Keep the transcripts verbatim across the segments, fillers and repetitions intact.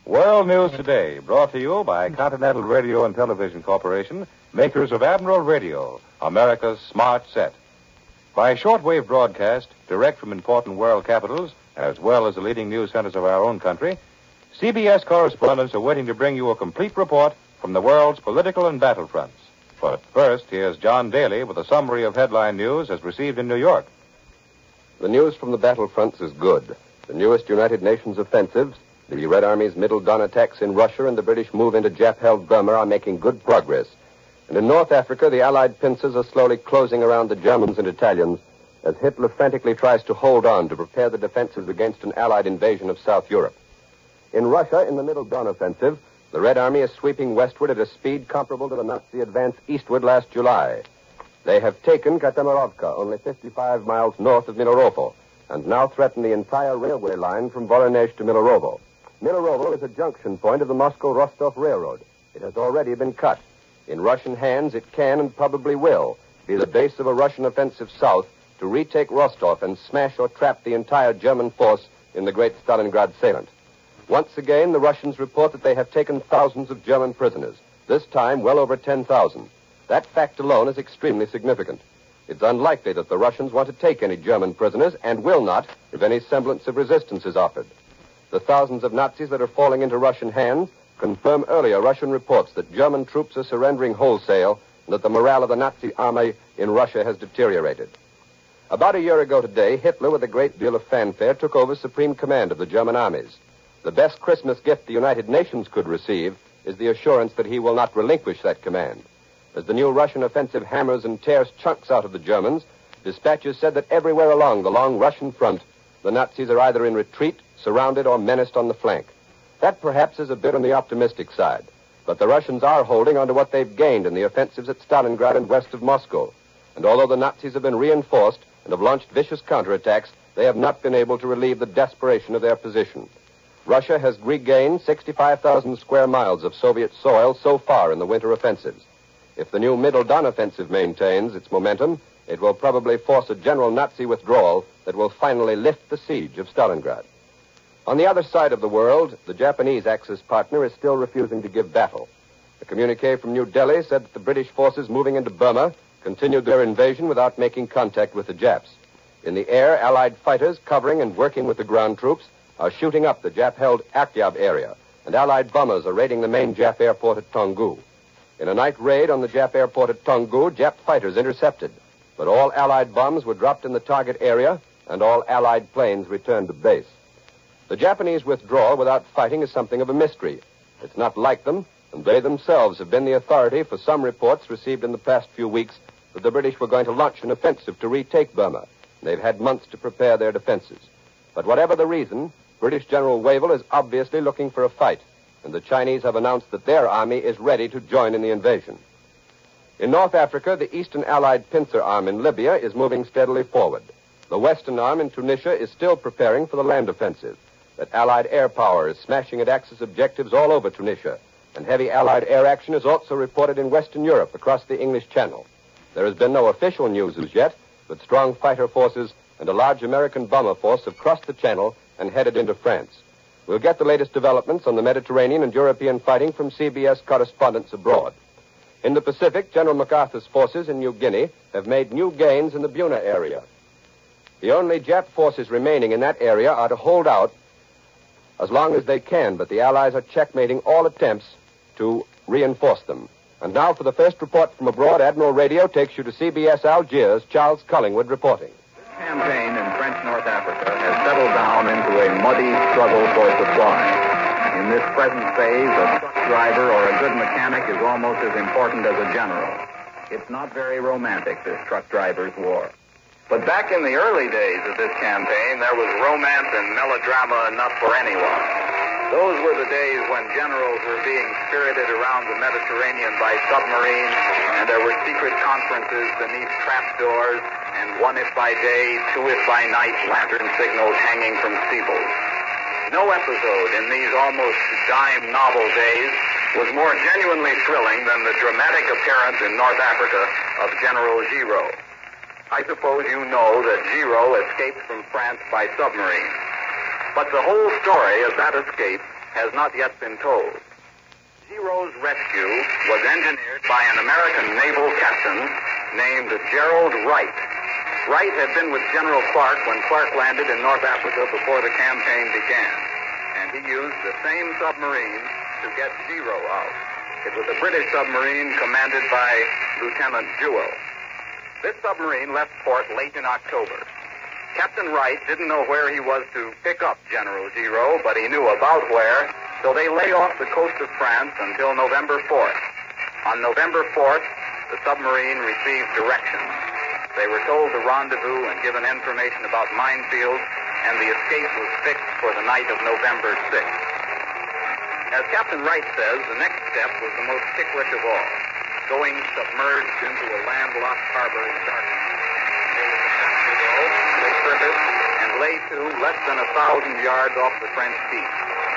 World News Today, brought to you by Continental Radio and Television Corporation, makers of Admiral Radio, America's smart set. By shortwave broadcast, direct from important world capitals, as well as the leading news centers of our own country, C B S correspondents are waiting to bring you a complete report from the world's political and battlefronts. But first, here's John Daly with a summary of headline news as received in New York. The news from the battlefronts is good. The newest United Nations offensives, the Red Army's Middle Don attacks in Russia, and the British move into Jap-held Burma are making good progress. And in North Africa, the Allied pincers are slowly closing around the Germans and Italians as Hitler frantically tries to hold on to prepare the defenses against an Allied invasion of South Europe. In Russia, in the Middle Don offensive, the Red Army is sweeping westward at a speed comparable to the Nazi advance eastward last July. They have taken Katamarovka, only fifty-five miles north of Milarovo, and now threaten the entire railway line from Voronezh to Milarovo. Milarovo is a junction point of the Moscow-Rostov Railroad. It has already been cut. In Russian hands, it can and probably will be the base of a Russian offensive south to retake Rostov and smash or trap the entire German force in the great Stalingrad salient. Once again, the Russians report that they have taken thousands of German prisoners, this time well over ten thousand. That fact alone is extremely significant. It's unlikely that the Russians want to take any German prisoners and will not if any semblance of resistance is offered. The thousands of Nazis that are falling into Russian hands confirm earlier Russian reports that German troops are surrendering wholesale and that the morale of the Nazi army in Russia has deteriorated. About a year ago today, Hitler, with a great deal of fanfare, took over supreme command of the German armies. The best Christmas gift the United Nations could receive is the assurance that he will not relinquish that command. As the new Russian offensive hammers and tears chunks out of the Germans, dispatches said that everywhere along the long Russian front, the Nazis are either in retreat, surrounded, or menaced on the flank. That perhaps is a bit on the optimistic side, but the Russians are holding on to what they've gained in the offensives at Stalingrad and west of Moscow. And although the Nazis have been reinforced and have launched vicious counterattacks, they have not been able to relieve the desperation of their position. Russia has regained sixty-five thousand square miles of Soviet soil so far in the winter offensives. If the new Middle Don offensive maintains its momentum, it will probably force a general Nazi withdrawal that will finally lift the siege of Stalingrad. On the other side of the world, the Japanese Axis partner is still refusing to give battle. A communique from New Delhi said that the British forces moving into Burma continued their invasion without making contact with the Japs. In the air, Allied fighters covering and working with the ground troops are shooting up the Jap-held Akyab area, and Allied bombers are raiding the main Jap airport at Toungoo. In a night raid on the Jap airport at Toungoo, Jap fighters intercepted, but all Allied bombs were dropped in the target area, and all Allied planes returned to base. The Japanese withdrawal without fighting is something of a mystery. It's not like them, and they themselves have been the authority for some reports received in the past few weeks that the British were going to launch an offensive to retake Burma. They've had months to prepare their defenses. But whatever the reason, British General Wavell is obviously looking for a fight, and the Chinese have announced that their army is ready to join in the invasion. In North Africa, the Eastern Allied pincer arm in Libya is moving steadily forward. The Western arm in Tunisia is still preparing for the land offensive. That Allied air power is smashing at Axis objectives all over Tunisia, and heavy Allied air action is also reported in Western Europe across the English Channel. There has been no official news as yet, but strong fighter forces and a large American bomber force have crossed the Channel and headed into France. We'll get the latest developments on the Mediterranean and European fighting from C B S correspondents abroad. In the Pacific, General MacArthur's forces in New Guinea have made new gains in the Buna area. The only Jap forces remaining in that area are to hold out as long as they can, but the Allies are checkmating all attempts to reinforce them. And now for the first report from abroad, Admiral Radio takes you to C B S Algiers, Charles Collingwood reporting. This campaign in French North Africa has settled down into a muddy struggle for supply. In this present phase, a truck driver or a good mechanic is almost as important as a general. It's not very romantic, this truck driver's war. But back in the early days of this campaign, there was romance and melodrama enough for anyone. Those were the days when generals were being spirited around the Mediterranean by submarine, and there were secret conferences beneath trapdoors, and one if by day, two if by night lantern signals hanging from steeples. No episode in these almost dime novel days was more genuinely thrilling than the dramatic appearance in North Africa of General Giraud. I suppose you know that Giraud escaped from France by submarine. But the whole story of that escape has not yet been told. Zero's rescue was engineered by an American naval captain named Gerald Wright. Wright had been with General Clark when Clark landed in North Africa before the campaign began, and he used the same submarine to get Zero out. It was a British submarine commanded by Lieutenant Jewell. This submarine left port late in October. Captain Wright didn't know where he was to pick up General Zero, but he knew about where, so they lay off the coast of France until November fourth. On November fourth, the submarine received directions. They were told to rendezvous and given information about minefields, and the escape was fixed for the night of November sixth. As Captain Wright says, the next step was the most ticklish of all, going submerged into a landlocked harbor in darkness. They were to go, they surfaced, and lay to less than a thousand yards off the French beach.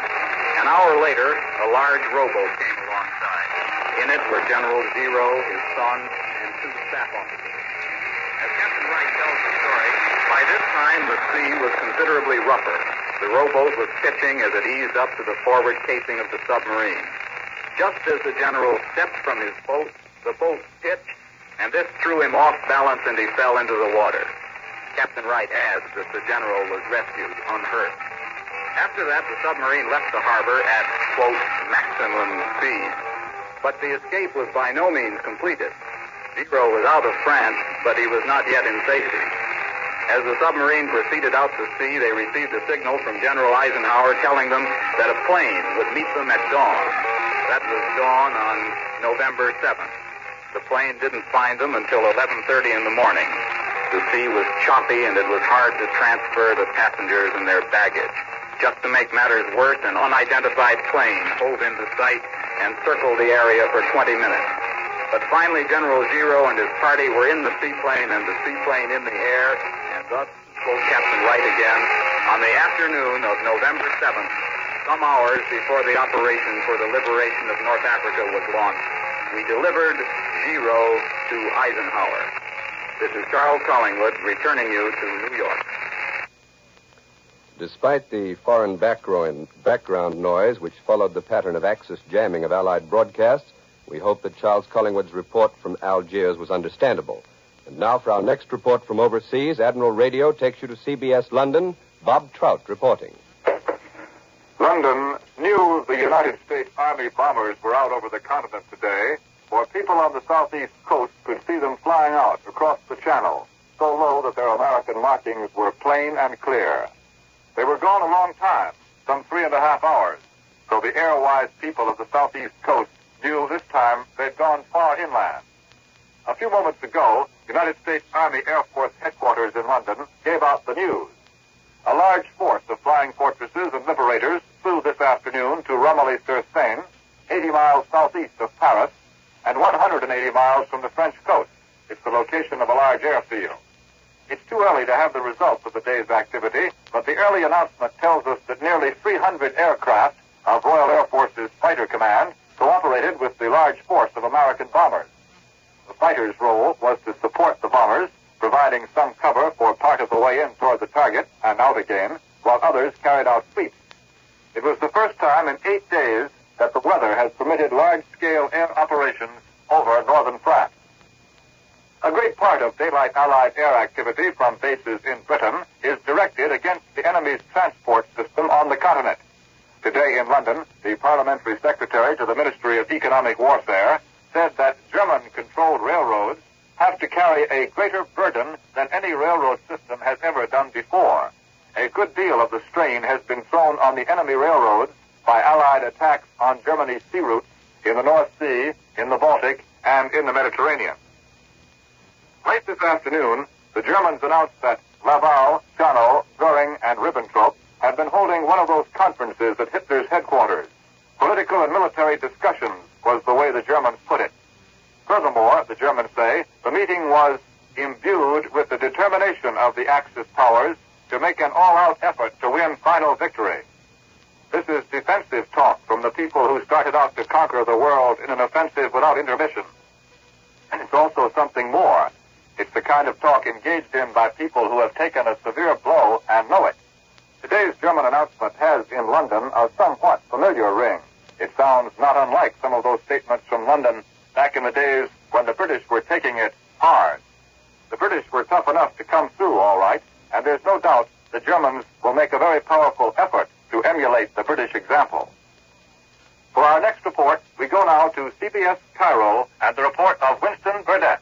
An hour later, a large rowboat came alongside. In it were General Zero, his son, and two staff officers. As Captain Wright tells the story, by this time the sea was considerably rougher. The rowboat was pitching as it eased up to the forward casing of the submarine. Just as the general stepped from his boat, the boat pitched, and this threw him off balance and he fell into the water. Captain Wright adds that the general was rescued unhurt. After that, the submarine left the harbor at, quote, maximum speed. But the escape was by no means completed. Zero was out of France, but he was not yet in safety. As the submarine proceeded out to sea, they received a signal from General Eisenhower telling them that a plane would meet them at dawn. That was dawn on November seventh. The plane didn't find them until eleven thirty in the morning. The sea was choppy and it was hard to transfer the passengers and their baggage. Just to make matters worse, an unidentified plane hove into sight and circled the area for twenty minutes. But finally, General Zero and his party were in the seaplane and the seaplane in the air, and thus, quote Captain Wright again, on the afternoon of November seventh, some hours before the operation for the liberation of North Africa was launched, we delivered Zero to Eisenhower. This is Charles Collingwood returning you to New York. Despite the foreign background, background noise which followed the pattern of Axis jamming of Allied broadcasts, we hope that Charles Collingwood's report from Algiers was understandable. And now for our next report from overseas, Admiral Radio takes you to C B S London. Bob Trout reporting. London knew the United States Army bombers were out over the continent today, for people on the southeast coast could see them flying out across the channel, so low that their American markings were plain and clear. They were gone a long time, some three and a half hours, so the air-wise people of the southeast coast knew this time they'd gone far inland. A few moments ago, United States Army Air Force headquarters in London gave out the news. A large force of flying fortresses and liberators flew this afternoon to Romilly-sur-Seine, eighty miles southeast of Paris, and one hundred eighty miles from the French coast. It's the location of a large airfield. It's too early to have the results of the day's activity, but the early announcement tells us that nearly three hundred aircraft of Royal Air Force's Fighter Command cooperated with the large force of American bombers. The fighters' role was to support the bombers, providing some cover for part of the way in toward the target and out again, while others carried out sweeps. It was the first time in eight days that the weather has permitted large-scale air operations over northern France. A great part of daylight Allied air activity from bases in Britain is directed against the enemy's transport system on the continent. Today in London, the parliamentary secretary to the Ministry of Economic Warfare said that German-controlled railroads have to carry a greater burden than any railroad system has ever done before. A good deal of the strain has been thrown on the enemy railroads by Allied attacks on Germany's sea routes in the North Sea, in the Baltic, and in the Mediterranean. Late this afternoon, the Germans announced that Laval, Schanow, Goering, and Ribbentrop had been holding one of those conferences at Hitler's headquarters. Political and military discussions was the way the Germans put it. Furthermore, the Germans say, the meeting was imbued with the determination of the Axis powers to make an all-out effort to win final victory. This is defensive talk from the people who started out to conquer the world in an offensive without intermission. And it's also something more. It's the kind of talk engaged in by people who have taken a severe blow and know it. Today's German announcement has in London a somewhat familiar ring. It sounds not unlike some of those statements from London back in the days when the British were taking it hard. The British were tough enough to come through all right, and there's no doubt the Germans will make a very powerful effort to emulate the British example. For our next report, we go now to C B S Cairo and the report of Winston Burdett.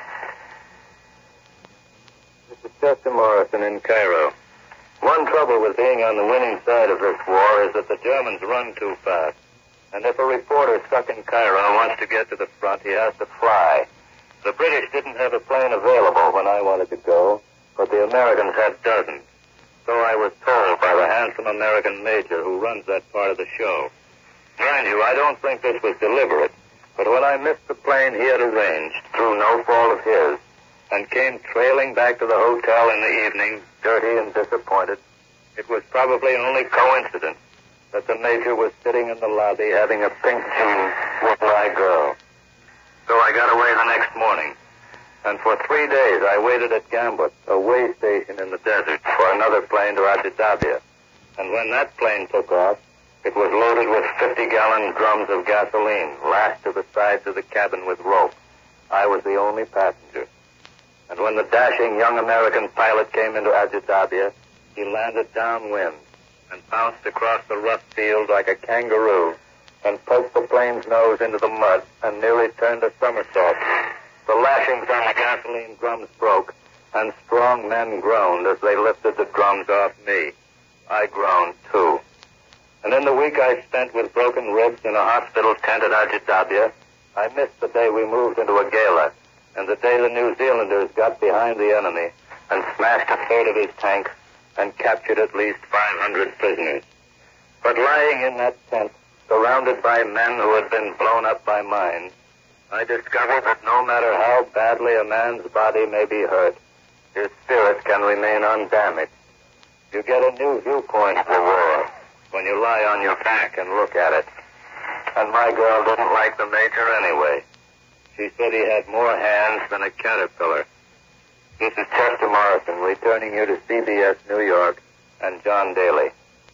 This is Chester Morrison in Cairo. One trouble with being on the winning side of this war is that the Germans run too fast. And if a reporter stuck in Cairo wants to get to the front, he has to fly. The British didn't have a plane available when I wanted to go, but the Americans had dozens. So I was told by the handsome American major who runs that part of the show. Mind you, I don't think this was deliberate, but when I missed the plane he had arranged, through no fault of his, and came trailing back to the hotel in the evening, dirty and disappointed, it was probably only coincidence that the major was sitting in the lobby having a pink tea with my girl. So I got away the next morning, and for three days I waited at Gambut, a way station in the desert, for another plane to Abu Dhabi. And when that plane took off, it was loaded with fifty-gallon drums of gasoline, lashed to the sides of the cabin with rope. I was the only passenger. And when the dashing young American pilot came into Abu Dhabi, he landed downwind and bounced across the rough field like a kangaroo and poked the plane's nose into the mud and nearly turned a somersault. The lashings on the gasoline drums broke, and strong men groaned as they lifted the drums off me. I groaned, too. And in the week I spent with broken ribs in a hospital tent at Abu Dhabi, I missed the day we moved into a gala, and the day the New Zealanders got behind the enemy and smashed a third of his tanks and captured at least five hundred prisoners. But lying in that tent, surrounded by men who had been blown up by mines, I discovered that no matter how badly a man's body may be hurt, his spirit can remain undamaged. You get a new viewpoint of the war when you lie on your back and look at it. And my girl didn't like the major anyway. She said he had more hands than a caterpillar. This is Chester Morrison returning you to C B S New York and John Daly.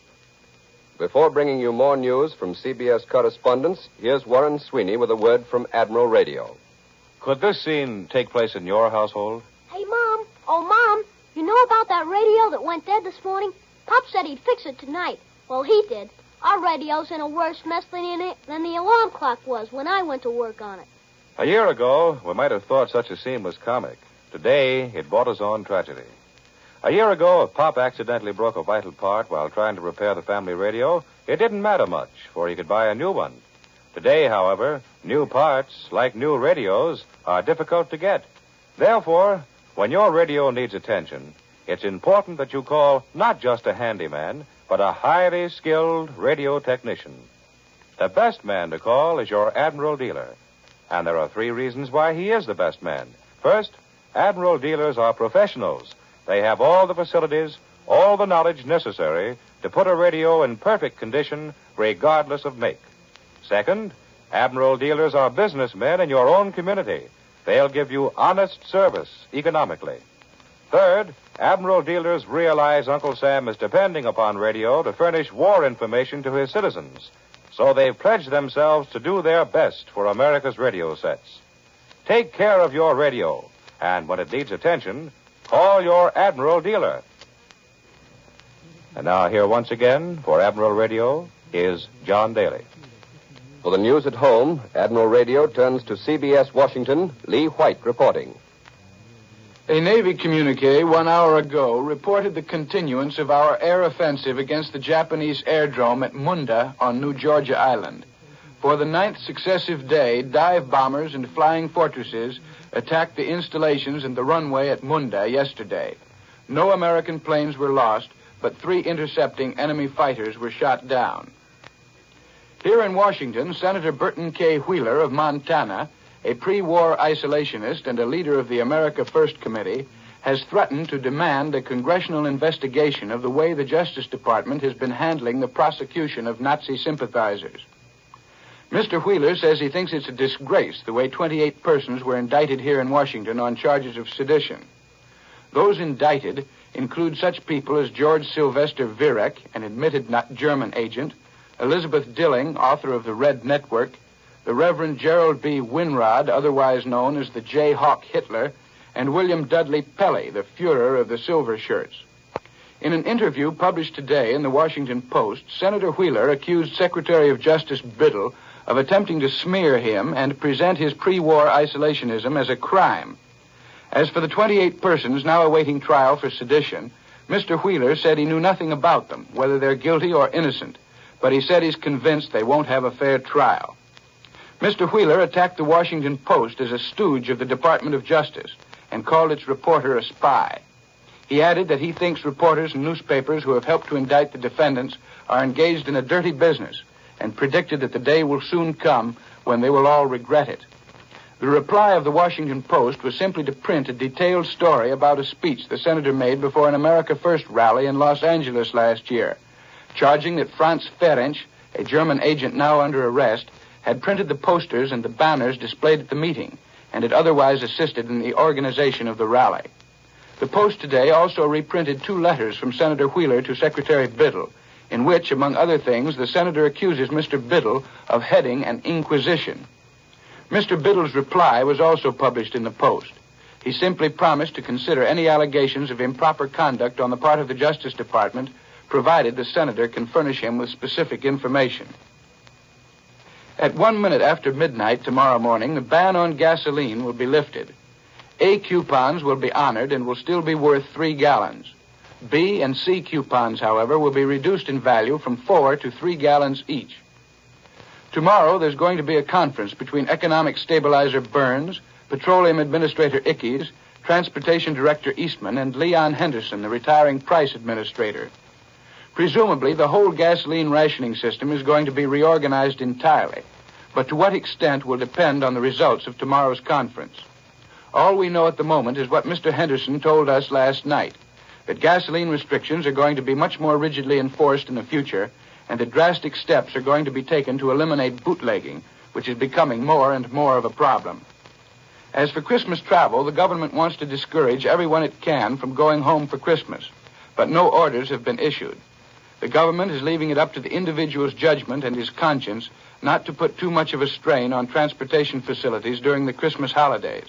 Before bringing you more news from C B S correspondents, here's Warren Sweeney with a word from Admiral Radio. Could this scene take place in your household? Hey, Mom. Oh, Mom, you know about that radio that went dead this morning? Pop said he'd fix it tonight. Well, he did. Our radio's in a worse mess than, it, than the alarm clock was when I went to work on it. A year ago, we might have thought such a scene was comic. Today, it brought us on tragedy. A year ago, if Pop accidentally broke a vital part while trying to repair the family radio, it didn't matter much, for he could buy a new one. Today, however, new parts, like new radios, are difficult to get. Therefore, when your radio needs attention, it's important that you call not just a handyman, but a highly skilled radio technician. The best man to call is your Admiral dealer. And there are three reasons why he is the best man. First, Admiral dealers are professionals. They have all the facilities, all the knowledge necessary to put a radio in perfect condition, regardless of make. Second, Admiral dealers are businessmen in your own community. They'll give you honest service economically. Third, Admiral dealers realize Uncle Sam is depending upon radio to furnish war information to his citizens. So they've pledged themselves to do their best for America's radio sets. Take care of your radio, and when it needs attention, call your Admiral dealer. And now here once again for Admiral Radio is John Daly. For the news at home, Admiral Radio turns to C B S Washington, Lee White reporting. A Navy communique one hour ago reported the continuance of our air offensive against the Japanese airdrome at Munda on New Georgia Island. For the ninth successive day, dive bombers and flying fortresses attacked the installations and the runway at Munda yesterday. No American planes were lost, but three intercepting enemy fighters were shot down. Here in Washington, Senator Burton K. Wheeler of Montana, a pre-war isolationist and a leader of the America First Committee, has threatened to demand a congressional investigation of the way the Justice Department has been handling the prosecution of Nazi sympathizers. Mister Wheeler says he thinks it's a disgrace the way twenty-eight persons were indicted here in Washington on charges of sedition. Those indicted include such people as George Sylvester Virek, an admitted German agent, Elizabeth Dilling, author of The Red Network, the Reverend Gerald B. Winrod, otherwise known as the Jayhawk Hitler, and William Dudley Pelley, the Fuhrer of the Silver Shirts. In an interview published today in the Washington Post, Senator Wheeler accused Secretary of Justice Biddle of attempting to smear him and present his pre-war isolationism as a crime. As for the twenty-eight persons now awaiting trial for sedition, Mister Wheeler said he knew nothing about them, whether they're guilty or innocent, but he said he's convinced they won't have a fair trial. Mister Wheeler attacked the Washington Post as a stooge of the Department of Justice and called its reporter a spy. He added that he thinks reporters and newspapers who have helped to indict the defendants are engaged in a dirty business and predicted that the day will soon come when they will all regret it. The reply of the Washington Post was simply to print a detailed story about a speech the senator made before an America First rally in Los Angeles last year, charging that Franz Ferenc, a German agent now under arrest, had printed the posters and the banners displayed at the meeting and had otherwise assisted in the organization of the rally. The Post today also reprinted two letters from Senator Wheeler to Secretary Biddle, in which, among other things, the senator accuses Mister Biddle of heading an inquisition. Mister Biddle's reply was also published in the Post. He simply promised to consider any allegations of improper conduct on the part of the Justice Department, provided the senator can furnish him with specific information. At one minute after midnight tomorrow morning, the ban on gasoline will be lifted. A coupons will be honored and will still be worth three gallons. B and C coupons, however, will be reduced in value from four to three gallons each. Tomorrow, there's going to be a conference between Economic Stabilizer Burns, Petroleum Administrator Ickes, Transportation Director Eastman, and Leon Henderson, the retiring Price Administrator. Presumably, the whole gasoline rationing system is going to be reorganized entirely, but to what extent will depend on the results of tomorrow's conference. All we know at the moment is what Mister Henderson told us last night, that gasoline restrictions are going to be much more rigidly enforced in the future, and that drastic steps are going to be taken to eliminate bootlegging, which is becoming more and more of a problem. As for Christmas travel, the government wants to discourage everyone it can from going home for Christmas, but no orders have been issued. The government is leaving it up to the individual's judgment and his conscience not to put too much of a strain on transportation facilities during the Christmas holidays.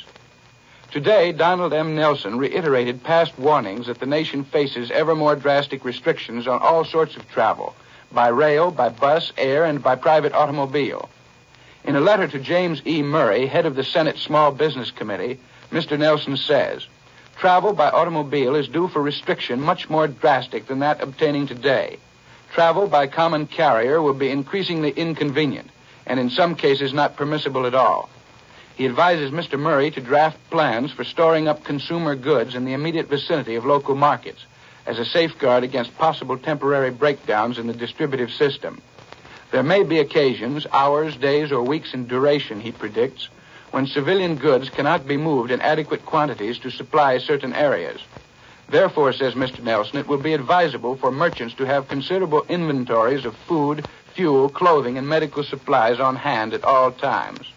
Today, Donald M. Nelson reiterated past warnings that the nation faces ever more drastic restrictions on all sorts of travel, by rail, by bus, air, and by private automobile. In a letter to James E. Murray, head of the Senate Small Business Committee, Mister Nelson says, travel by automobile is due for restriction much more drastic than that obtaining today. Travel by common carrier will be increasingly inconvenient, and in some cases not permissible at all. He advises Mister Murray to draft plans for storing up consumer goods in the immediate vicinity of local markets as a safeguard against possible temporary breakdowns in the distributive system. There may be occasions, hours, days, or weeks in duration, he predicts, when civilian goods cannot be moved in adequate quantities to supply certain areas. Therefore, says Mister Nelson, it will be advisable for merchants to have considerable inventories of food, fuel, clothing, and medical supplies on hand at all times.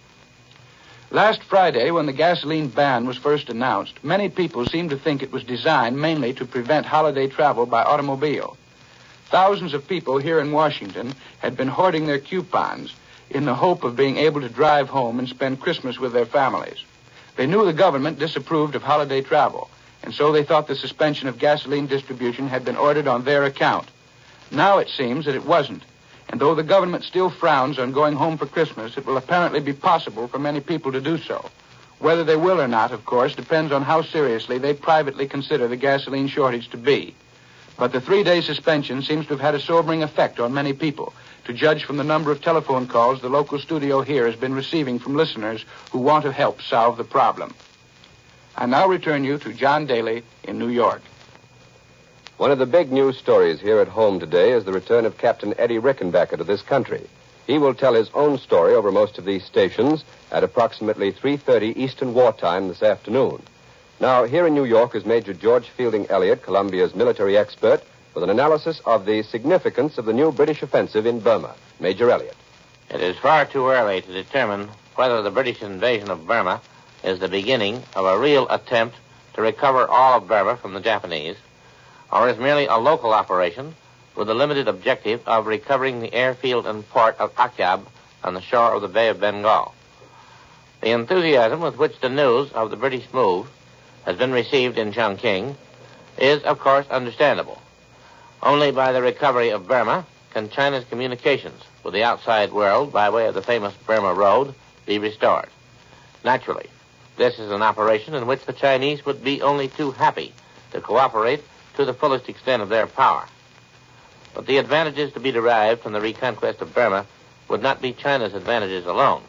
Last Friday, when the gasoline ban was first announced, many people seemed to think it was designed mainly to prevent holiday travel by automobile. Thousands of people here in Washington had been hoarding their coupons in the hope of being able to drive home and spend Christmas with their families. They knew the government disapproved of holiday travel, and so they thought the suspension of gasoline distribution had been ordered on their account. Now it seems that it wasn't. And though the government still frowns on going home for Christmas, it will apparently be possible for many people to do so. Whether they will or not, of course, depends on how seriously they privately consider the gasoline shortage to be. But the three-day suspension seems to have had a sobering effect on many people, to judge from the number of telephone calls the local studio here has been receiving from listeners who want to help solve the problem. I now return you to John Daly in New York. One of the big news stories here at home today is the return of Captain Eddie Rickenbacker to this country. He will tell his own story over most of these stations at approximately three thirty Eastern Wartime this afternoon. Now, here in New York is Major George Fielding Elliott, Columbia's military expert, with an analysis of the significance of the new British offensive in Burma. Major Elliott. It is far too early to determine whether the British invasion of Burma is the beginning of a real attempt to recover all of Burma from the Japanese, or is merely a local operation with the limited objective of recovering the airfield and port of Akyab on the shore of the Bay of Bengal. The enthusiasm with which the news of the British move has been received in Chongqing is, of course, understandable. Only by the recovery of Burma can China's communications with the outside world by way of the famous Burma Road be restored. Naturally, this is an operation in which the Chinese would be only too happy to cooperate to the fullest extent of their power. But the advantages to be derived from the reconquest of Burma would not be China's advantages alone.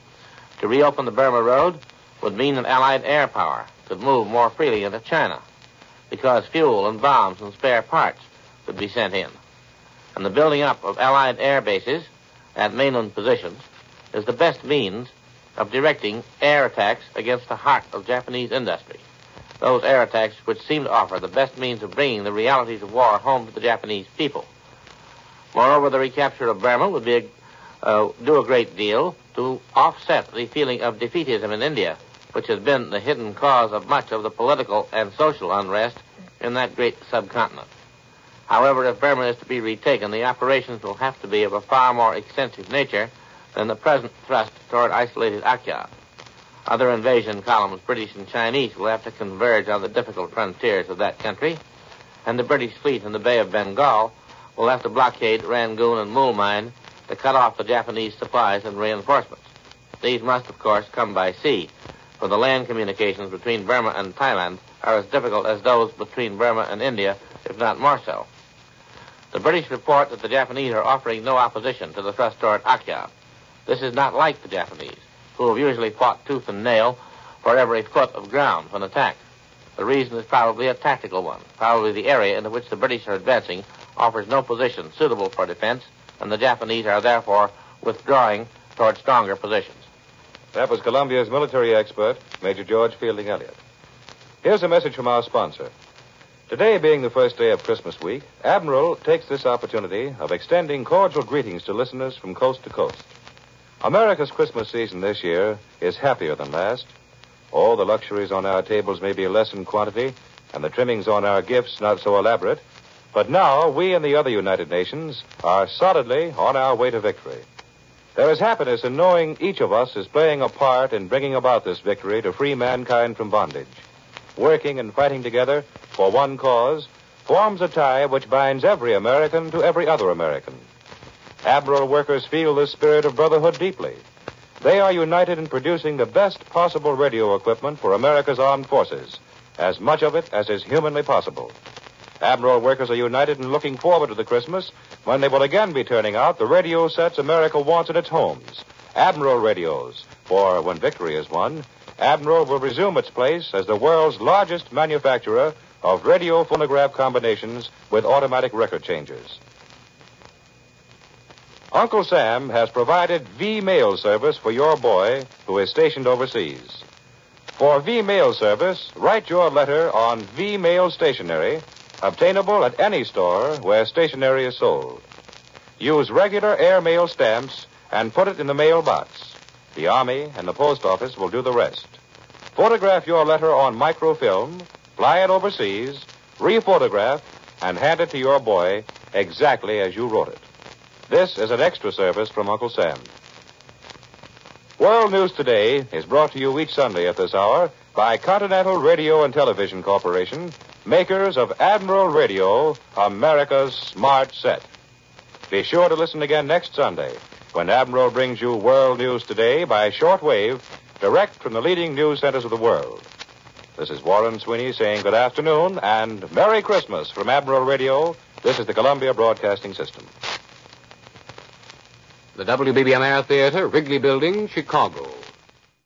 To reopen the Burma Road would mean that Allied air power could move more freely into China, because fuel and bombs and spare parts could be sent in. And the building up of Allied air bases at mainland positions is the best means of directing air attacks against the heart of Japanese industry, those air attacks which seem to offer the best means of bringing the realities of war home to the Japanese people. Moreover, the recapture of Burma would be a, uh, do a great deal to offset the feeling of defeatism in India, which has been the hidden cause of much of the political and social unrest in that great subcontinent. However, if Burma is to be retaken, the operations will have to be of a far more extensive nature than the present thrust toward isolated Akyab. Other invasion columns, British and Chinese, will have to converge on the difficult frontiers of that country, and the British fleet in the Bay of Bengal will have to blockade Rangoon and Mulmine to cut off the Japanese supplies and reinforcements. These must, of course, come by sea, for the land communications between Burma and Thailand are as difficult as those between Burma and India, if not more so. The British report that the Japanese are offering no opposition to the thrust toward Akyab. This is not like the Japanese, who have usually fought tooth and nail for every foot of ground when attacked. The reason is probably a tactical one. Probably the area into which the British are advancing offers no position suitable for defense, and the Japanese are therefore withdrawing toward stronger positions. That was Columbia's military expert, Major George Fielding Elliott. Here's a message from our sponsor. Today being the first day of Christmas week, Admiral takes this opportunity of extending cordial greetings to listeners from coast to coast. America's Christmas season this year is happier than last. All the luxuries on our tables may be less in quantity, and the trimmings on our gifts not so elaborate. But now, we and the other United Nations are solidly on our way to victory. There is happiness in knowing each of us is playing a part in bringing about this victory to free mankind from bondage. Working and fighting together for one cause forms a tie which binds every American to every other American. Admiral workers feel this spirit of brotherhood deeply. They are united in producing the best possible radio equipment for America's armed forces, as much of it as is humanly possible. Admiral workers are united in looking forward to the Christmas when they will again be turning out the radio sets America wants in its homes, Admiral radios, for when victory is won, Admiral will resume its place as the world's largest manufacturer of radio phonograph combinations with automatic record changers. Uncle Sam has provided V-mail service for your boy who is stationed overseas. For V-mail service, write your letter on V-mail stationery, obtainable at any store where stationery is sold. Use regular airmail stamps and put it in the mailbox. The Army and the Post Office will do the rest. Photograph your letter on microfilm, fly it overseas, rephotograph, and hand it to your boy exactly as you wrote it. This is an extra service from Uncle Sam. World News Today is brought to you each Sunday at this hour by Continental Radio and Television Corporation, makers of Admiral Radio, America's smart set. Be sure to listen again next Sunday when Admiral brings you World News Today by shortwave, direct from the leading news centers of the world. This is Warren Sweeney saying good afternoon and Merry Christmas from Admiral Radio. This is the Columbia Broadcasting System. The W B B M Air Theater, Wrigley Building, Chicago.